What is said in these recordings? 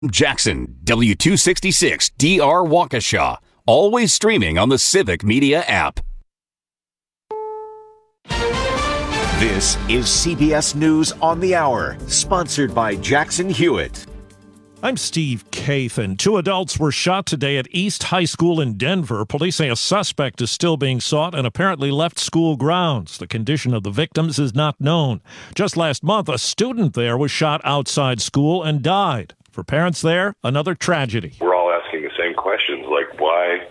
Jackson, W266 DR Waukesha. Always streaming on the Civic Media app. This is CBS News on the Hour, sponsored by Jackson Hewitt. I'm Steve Kathan. 2 adults were shot today at East High School in Denver. Police say a suspect is still being sought and apparently left school grounds. The condition of the victims is not known. Just last month, a student there was shot outside school and died. For parents there, another tragedy. We're all asking the same questions, like why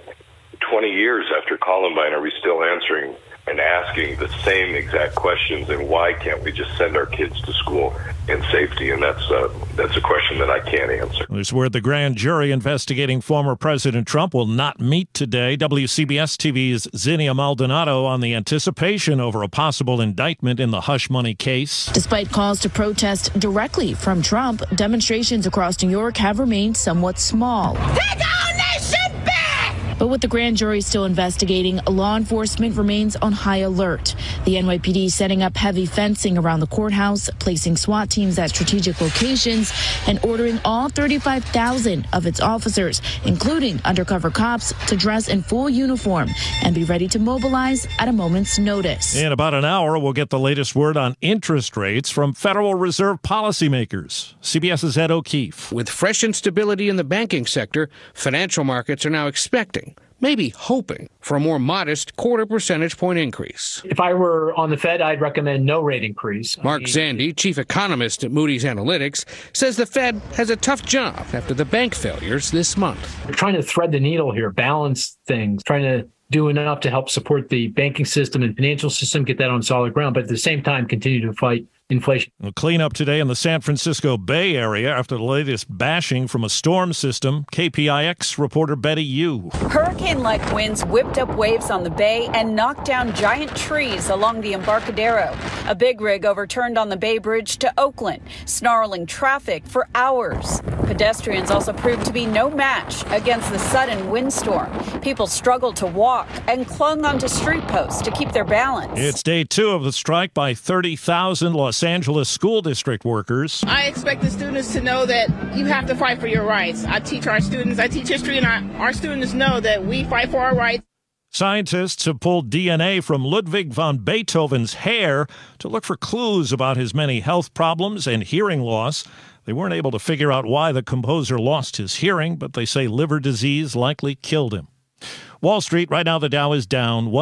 20 years after Columbine are we still answering and asking the same exact questions, and why can't we just send our kids to school in safety? And that's a question that I can't answer. There's word the grand jury investigating former President Trump will not meet today. WCBS TV's Zinnia Maldonado on the anticipation over a possible indictment in the hush money case. Despite calls to protest directly from Trump, demonstrations across New York have remained somewhat small. Take our nation back! But with the grand jury still investigating, law enforcement remains on high alert. The NYPD setting up heavy fencing around the courthouse, placing SWAT teams at strategic locations, and ordering all 35,000 of its officers, including undercover cops, to dress in full uniform and be ready to mobilize at a moment's notice. In about an hour, we'll get the latest word on interest rates from Federal Reserve policymakers. CBS's Ed O'Keefe. With fresh instability in the banking sector, financial markets are now expecting, maybe hoping, for a more modest 0.25 percentage point increase. If I were on the Fed, I'd recommend no rate increase. Mark Zandi, chief economist at Moody's Analytics, says the Fed has a tough job after the bank failures this month. We're trying to thread the needle here, balance things, trying to do enough to help support the banking system and financial system, get that on solid ground, but at the same time continue to fight inflation. A cleanup today in the San Francisco Bay Area after the latest bashing from a storm system. KPIX reporter Betty Yu. Hurricane-like winds whipped up waves on the bay and knocked down giant trees along the Embarcadero. A big rig overturned on the Bay Bridge to Oakland, snarling traffic for hours. Pedestrians also proved to be no match against the sudden windstorm. People struggled to walk and clung onto street posts to keep their balance. It's day 2 of the strike by 30,000 Los Angeles school district workers. I expect the students to know that you have to fight for your rights. I teach history, and our students know that we fight for our rights. Scientists have pulled DNA from Ludwig van Beethoven's hair to look for clues about his many health problems and hearing loss. They weren't able to figure out why the composer lost his hearing, but they say liver disease likely killed him. Wall Street, right now the Dow is down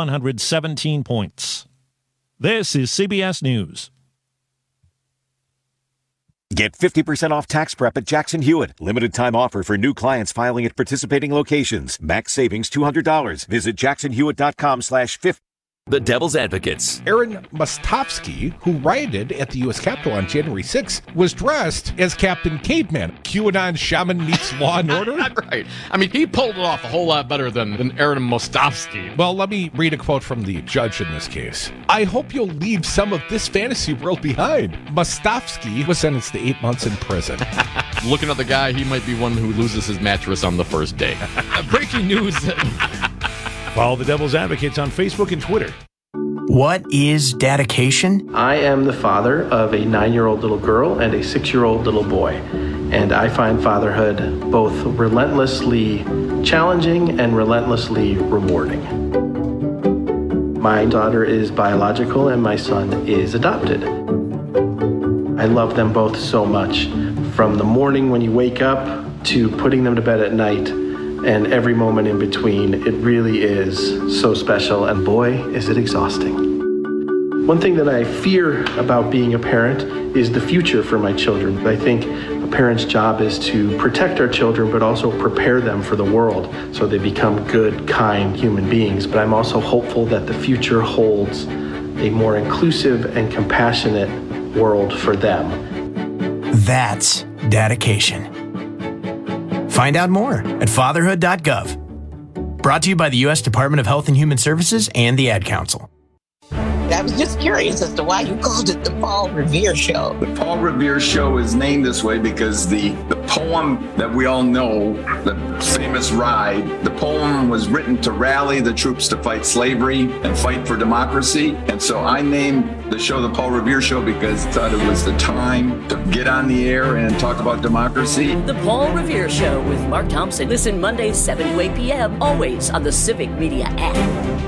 117 points. This is CBS News. Get 50% off tax prep at Jackson Hewitt. Limited time offer for new clients filing at participating locations. Max savings $200. Visit jacksonhewitt.com/50. The Devil's Advocates. Aaron Mostovsky, who rioted at the U.S. Capitol on January 6th, was dressed as Captain Caveman. QAnon shaman meets Law and Order? Right. I mean, he pulled it off a whole lot better than Aaron Mostovsky. Well, let me read a quote from the judge in this case. I hope you'll leave some of this fantasy world behind. Mostovsky was sentenced to 8 months in prison. Looking at the guy, he might be one who loses his mattress on the first day. Breaking news. Follow the Devil's Advocates on Facebook and Twitter. What is dedication? I am the father of a 9-year-old little girl and a 6-year-old little boy. And I find fatherhood both relentlessly challenging and relentlessly rewarding. My daughter is biological and my son is adopted. I love them both so much. From the morning when you wake up to putting them to bed at night, and every moment in between, it really is so special, and boy, is it exhausting. One thing that I fear about being a parent is the future for my children. I think a parent's job is to protect our children, but also prepare them for the world so they become good, kind human beings. But I'm also hopeful that the future holds a more inclusive and compassionate world for them. That's dedication. Find out more at fatherhood.gov. Brought to you by the U.S. Department of Health and Human Services and the Ad Council. I was just curious as to why you called it the Paul Revere Show. The Paul Revere Show is named this way because the poem that we all know, the famous Ride, the poem was written to rally the troops to fight slavery and fight for democracy. And so I named the show the Paul Revere Show because I thought it was the time to get on the air and talk about democracy. The Paul Revere Show with Mark Thompson. Listen Mondays 7 to 8 p.m. always on the Civic Media app.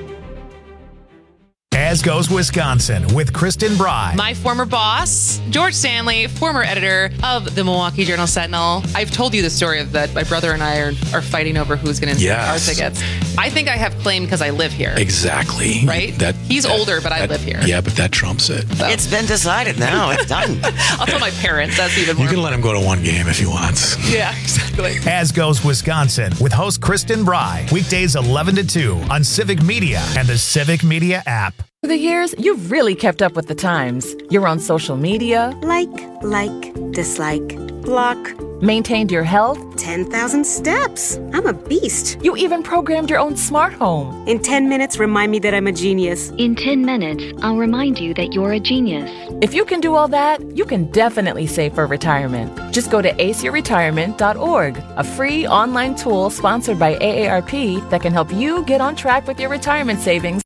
As Goes Wisconsin with Kristen Bry. My former boss, George Stanley, former editor of the Milwaukee Journal-Sentinel. I've told you the story of that my brother and I are fighting over who's going to our tickets. I think I have claim because I live here. Exactly. Right? He's older, but I live here. Yeah, but that trumps it. So. It's been decided now. It's done. I'll tell my parents. That's even more. You can let him go to one game if he wants. Yeah, exactly. As Goes Wisconsin with host Kristen Bry. Weekdays 11 to 2 on Civic Media and the Civic Media app. Over the years, you've really kept up with the times. You're on social media. Like, dislike, block. Maintained your health. 10,000 steps. I'm a beast. You even programmed your own smart home. In 10 minutes, remind me that I'm a genius. In 10 minutes, I'll remind you that you're a genius. If you can do all that, you can definitely save for retirement. Just go to aceyourretirement.org, a free online tool sponsored by AARP that can help you get on track with your retirement savings.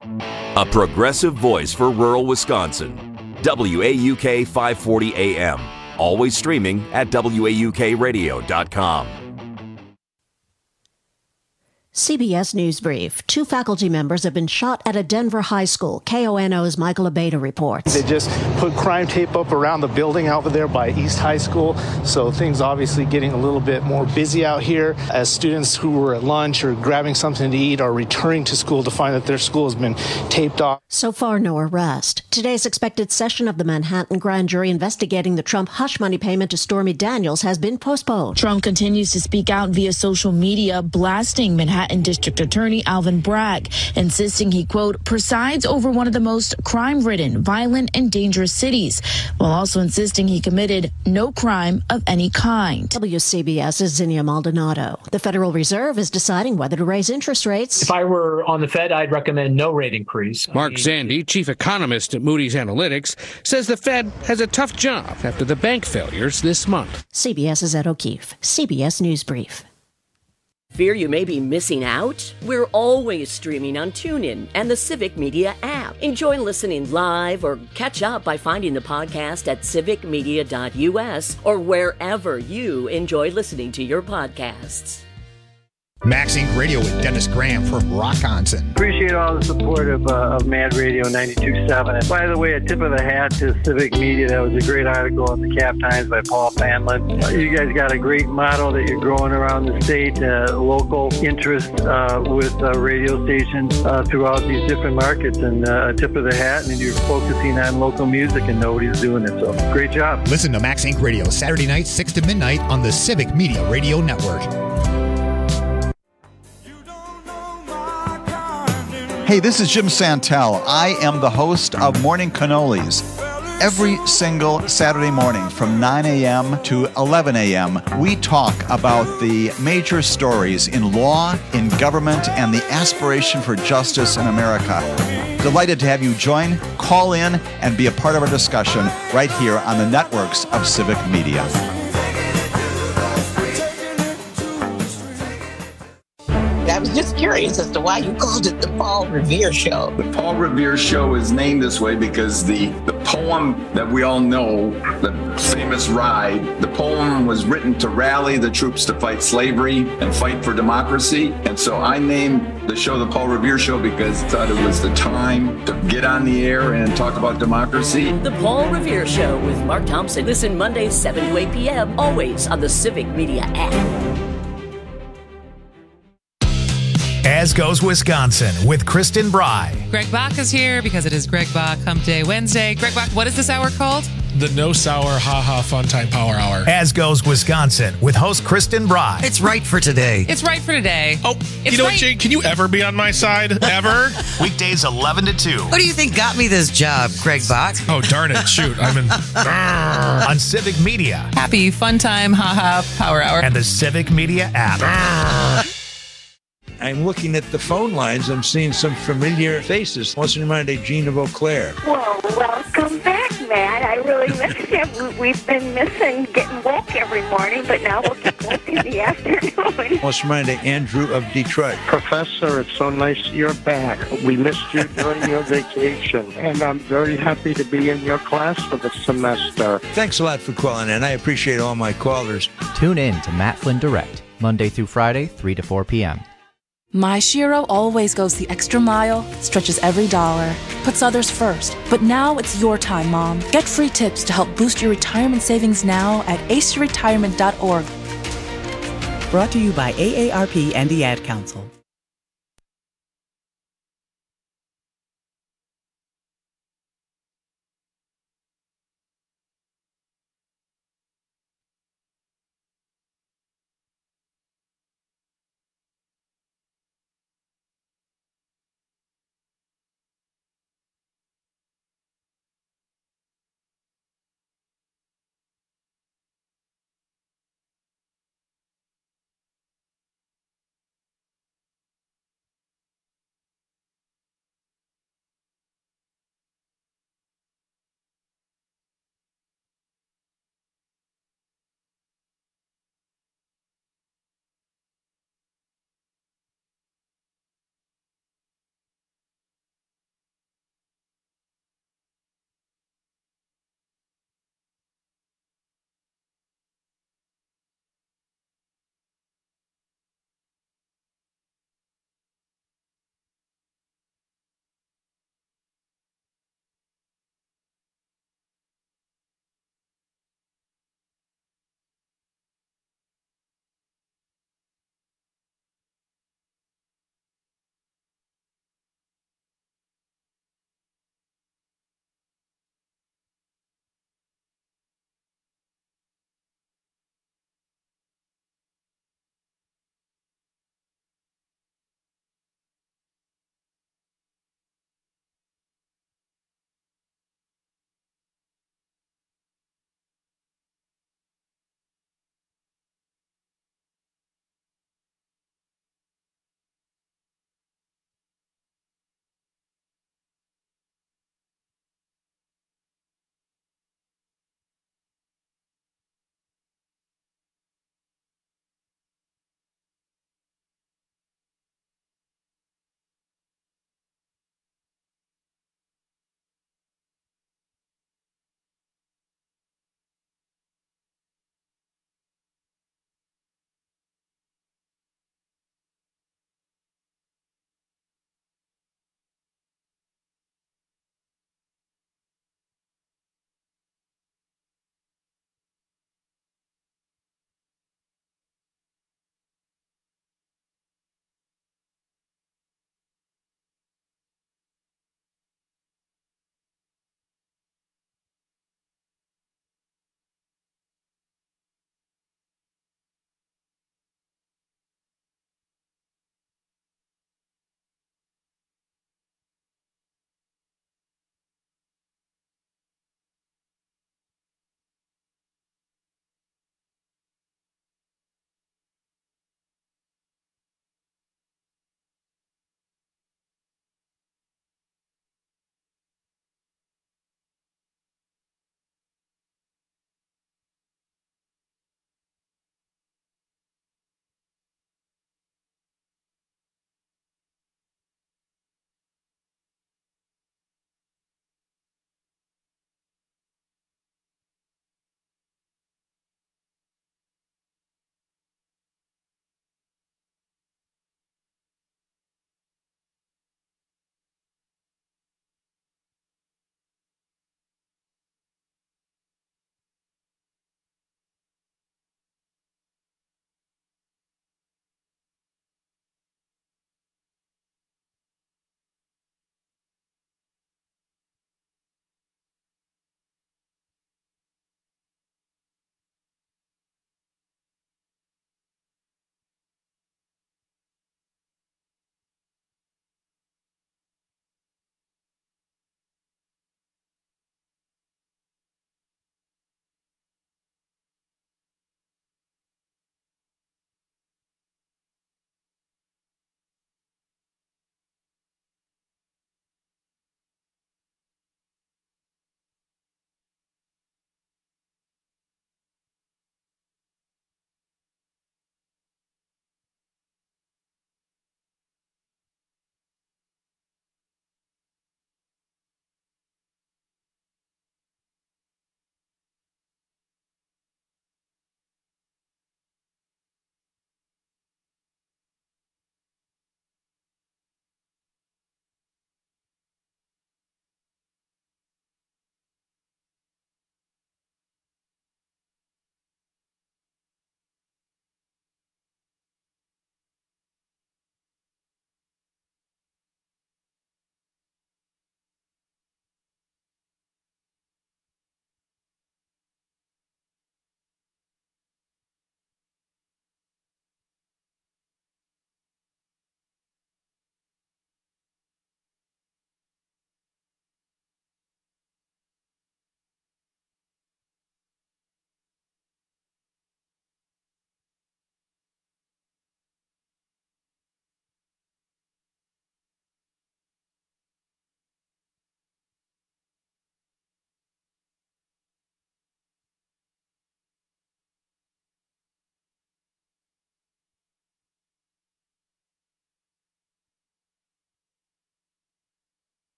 A progressive voice for rural Wisconsin. WAUK 540 AM. Always streaming at WAUKradio.com. CBS News Brief. 2 faculty members have been shot at a Denver high school. KONO's Michael Abeda reports. They just put crime tape up around the building out there by East High School, so things obviously getting a little bit more busy out here as students who were at lunch or grabbing something to eat are returning to school to find that their school has been taped off. So far, no arrest. Today's expected session of the Manhattan grand jury investigating the Trump hush money payment to Stormy Daniels has been postponed. Trump continues to speak out via social media, blasting Manhattan District Attorney Alvin Bragg, insisting he, quote, presides over one of the most crime-ridden, violent, and dangerous cities, while also insisting he committed no crime of any kind. WCBS's Zinnia Maldonado. The Federal Reserve is deciding whether to raise interest rates. If I were on the Fed, I'd recommend no rate increase. Mark Zandi, chief economist at Moody's Analytics, says the Fed has a tough job after the bank failures this month. CBS's Ed O'Keefe. CBS News Brief. Fear you may be missing out? We're always streaming on TuneIn and the Civic Media app. Enjoy listening live or catch up by finding the podcast at civicmedia.us or wherever you enjoy listening to your podcasts. Max Inc. Radio with Dennis Graham from Rockonson. Appreciate all the support of Mad Radio 92.7. And by the way, a tip of the hat to Civic Media. That was a great article in the Cap Times by Paul Fanlin. You guys got a great model that you're growing around the state, local interest with radio stations throughout these different markets. And a tip of the hat, and you're focusing on local music and nobody's doing it. So great job. Listen to Max Inc. Radio Saturday night, 6 to midnight on the Civic Media Radio Network. Hey, this is Jim Santel. I am the host of Morning Cannolis. Every single Saturday morning from 9 a.m. to 11 a.m., we talk about the major stories in law, in government, and the aspiration for justice in America. Delighted to have you join, call in, and be a part of our discussion right here on the networks of Civic Media. I was just curious as to why you called it the Paul Revere Show. The Paul Revere Show is named this way because the poem that we all know, the famous ride, the poem was written to rally the troops to fight slavery and fight for democracy. And so I named the show the Paul Revere Show because I thought it was the time to get on the air and talk about democracy. The Paul Revere Show with Mark Thompson. Listen Mondays 7 to 8 p.m. always on the Civic Media app. As Goes Wisconsin with Kristen Bry. Greg Bach is here because it is Greg Bach Hump Day Wednesday. Greg Bach, what is this hour called? The No Sour Ha Ha Fun Time Power Hour. As Goes Wisconsin with host Kristen Bry. It's right for today. It's right for today. Oh, you know what, Jake? Can you ever be on my side? Ever? Weekdays 11 to 2. What do you think got me this job, Greg Bach? Oh, darn it. Shoot. I'm in. On Civic Media. Happy Fun Time Ha Ha Power Hour. And the Civic Media app. I'm looking at the phone lines. I'm seeing some familiar faces. What's in mind, Jean of Eau Claire? Well, welcome back, Matt. I really miss you. We've been missing getting woke every morning, but now we'll get woke in the afternoon. What's in mind, Andrew of Detroit? Professor, it's so nice you're back. We missed you during your vacation, and I'm very happy to be in your class for the semester. Thanks a lot for calling in. I appreciate all my callers. Tune in to Matt Flynn Direct, Monday through Friday, 3 to 4 p.m. My Shiro always goes the extra mile, stretches every dollar, puts others first. But now it's your time, Mom. Get free tips to help boost your retirement savings now at aceyourretirement.org. Brought to you by AARP and the Ad Council.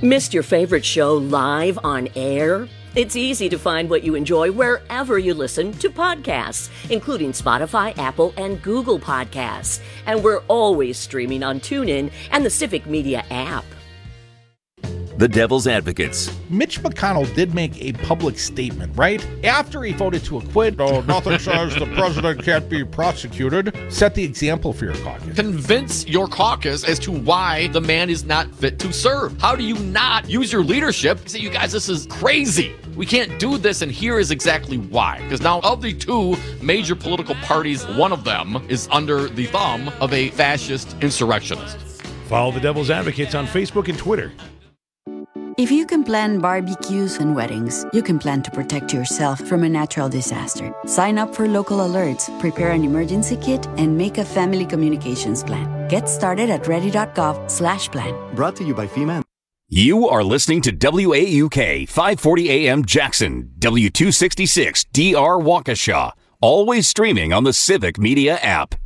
Missed your favorite show live on air? It's easy to find what you enjoy wherever you listen to podcasts, including Spotify, Apple, and Google Podcasts. And we're always streaming on TuneIn and the Civic Media app. The Devil's Advocates. Mitch McConnell did make a public statement, right? After he voted to acquit, nothing says the president can't be prosecuted. Set the example for your caucus. Convince your caucus as to why the man is not fit to serve. How do you not use your leadership and say, you guys, this is crazy. We can't do this, and here is exactly why. Because now of the two major political parties, one of them is under the thumb of a fascist insurrectionist. Follow the Devil's Advocates on Facebook and Twitter. If you can plan barbecues and weddings, you can plan to protect yourself from a natural disaster. Sign up for local alerts, prepare an emergency kit, and make a family communications plan. Get started at ready.gov/plan. Brought to you by FEMA. You are listening to WAUK 540 AM Jackson, W266 DR Waukesha, always streaming on the Civic Media app.